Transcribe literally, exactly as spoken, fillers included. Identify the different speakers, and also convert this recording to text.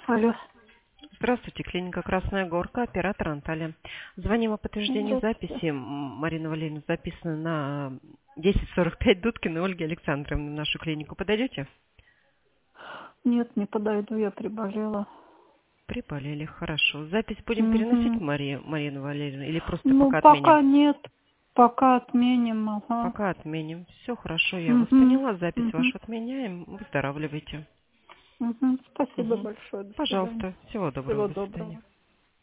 Speaker 1: Алло.
Speaker 2: Здравствуйте, клиника «Красная Горка», оператор Анталия. Звоним о подтверждении
Speaker 1: Здравствуйте.
Speaker 2: записи. М, Марина Валерьевна записана на десять сорок пять Дудкина Ольги Александровны в нашу клинику. Подойдете?
Speaker 1: Нет, не подойду, я приболела.
Speaker 2: Приболели, хорошо. Запись будем переносить,
Speaker 1: Угу.
Speaker 2: Мария, Марина Валерьевна, или просто
Speaker 1: Ну,
Speaker 2: пока
Speaker 1: пока
Speaker 2: отменим?
Speaker 1: нет. Пока отменим, ага.
Speaker 2: Пока отменим. Все хорошо, я вас
Speaker 1: Угу.
Speaker 2: поняла. Запись
Speaker 1: Угу.
Speaker 2: вашу отменяем. Выздоравливайте.
Speaker 1: Угу. Спасибо
Speaker 2: Мгм.
Speaker 1: большое. До свидания.
Speaker 2: Пожалуйста. Всего доброго.
Speaker 1: Всего
Speaker 2: До свидания.
Speaker 1: доброго.